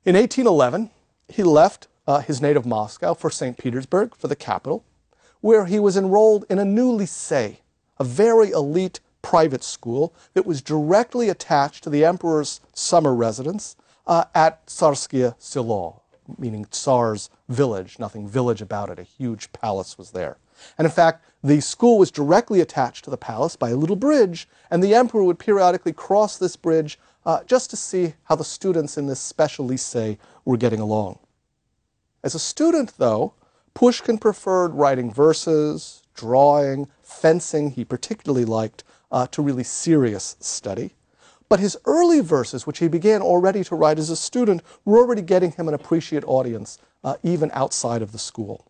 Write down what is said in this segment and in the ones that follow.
In 1811, he left his native Moscow for St. Petersburg, for the capital, where he was enrolled in a new lycée, a very elite private school that was directly attached to the emperor's summer residence at Tsarskoye Selo, meaning Tsar's village, nothing village about it, a huge palace was there. And in fact, the school was directly attached to the palace by a little bridge, and the emperor would periodically cross this bridge just to see how the students in this special lycée were getting along. As a student, though, Pushkin preferred writing verses, drawing, fencing he particularly liked, to really serious study. But his early verses, which he began already to write as a student, were already getting him an appreciated audience, even outside of the school.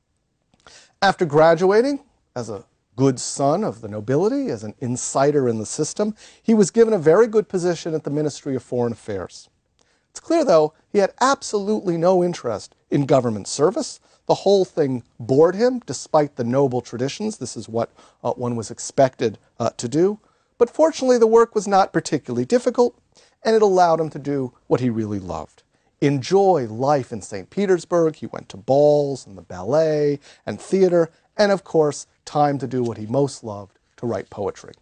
After graduating as a good son of the nobility, as an insider in the system, he was given a very good position at the Ministry of Foreign Affairs. It's clear, though, he had absolutely no interest in government service. The whole thing bored him, despite the noble traditions. This is what one was expected to do. But fortunately, the work was not particularly difficult, and it allowed him to do what he really loved. Enjoy life in St. Petersburg. He went to balls and the ballet and theater, and of course, time to do what he most loved, to write poetry.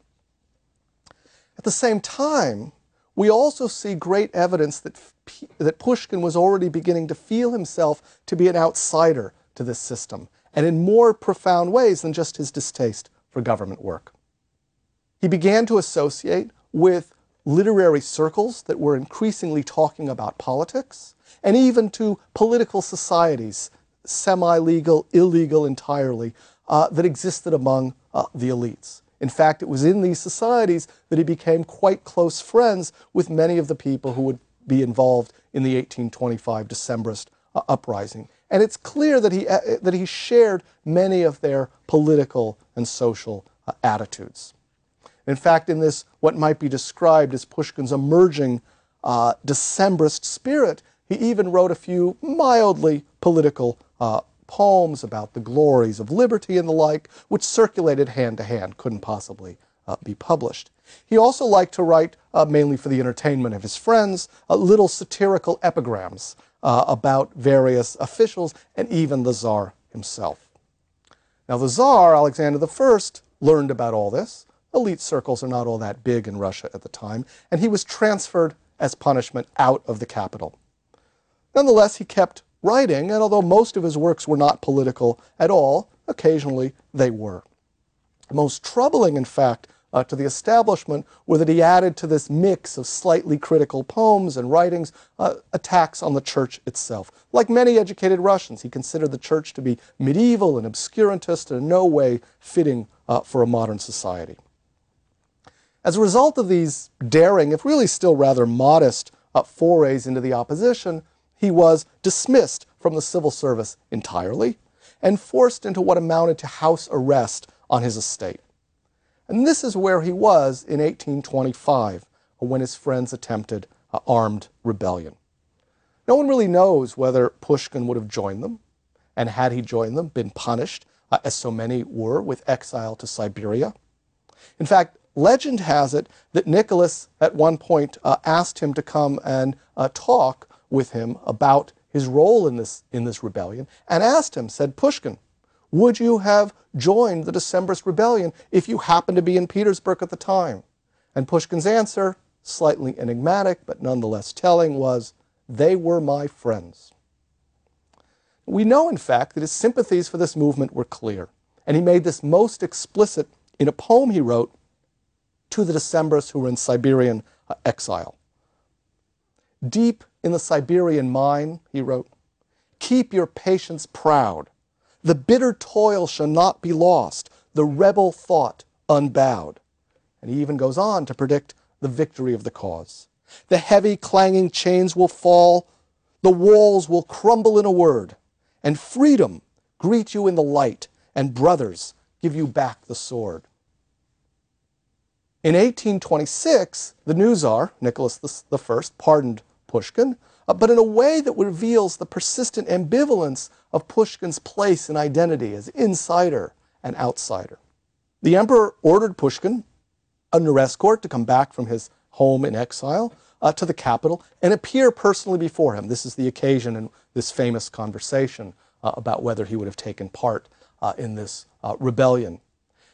At the same time, we also see great evidence that Pushkin was already beginning to feel himself to be an outsider to this system, and in more profound ways than just his distaste for government work. He began to associate with literary circles that were increasingly talking about politics, and even to political societies, semi-legal, illegal entirely, that existed among the elites. In fact, it was in these societies that he became quite close friends with many of the people who would be involved in the 1825 Decembrist uprising. And it's clear that he shared many of their political and social attitudes. In fact, in this, what might be described as Pushkin's emerging Decembrist spirit, he even wrote a few mildly political poems about the glories of liberty and the like, which circulated hand to hand, couldn't possibly be published. He also liked to write, mainly for the entertainment of his friends, little satirical epigrams about various officials and even the Tsar himself. Now, the Tsar, Alexander I, learned about all this. Elite circles are not all that big in Russia at the time, and he was transferred as punishment out of the capital. Nonetheless, he kept writing, and although most of his works were not political at all, occasionally they were. Most troubling, in fact, to the establishment were that he added to this mix of slightly critical poems and writings attacks on the church itself. Like many educated Russians, he considered the church to be medieval and obscurantist and in no way fitting for a modern society. As a result of these daring, if really still rather modest, forays into the opposition, he was dismissed from the civil service entirely and forced into what amounted to house arrest on his estate. And this is where he was in 1825, when his friends attempted armed rebellion. No one really knows whether Pushkin would have joined them, and had he joined them, been punished, as so many were, with exile to Siberia. In fact, legend has it that Nicholas at one point asked him to come and talk with him about his role in this rebellion, and asked him, said Pushkin, would you have joined the Decembrist rebellion if you happened to be in Petersburg at the time? And Pushkin's answer, slightly enigmatic but nonetheless telling, was, they were my friends. We know, in fact, that his sympathies for this movement were clear, and he made this most explicit in a poem he wrote to the Decembrists who were in Siberian exile. Deep in the Siberian mine, he wrote, keep your patience proud. The bitter toil shall not be lost, the rebel thought unbowed. And he even goes on to predict the victory of the cause. The heavy clanging chains will fall, the walls will crumble in a word, and freedom greet you in the light, and brothers give you back the sword. In 1826, the new Tsar, Nicholas I, pardoned Pushkin, but in a way that reveals the persistent ambivalence of Pushkin's place and identity as insider and outsider. The emperor ordered Pushkin under escort to come back from his home in exile, to the capital and appear personally before him. This is the occasion in this famous conversation about whether he would have taken part in this rebellion.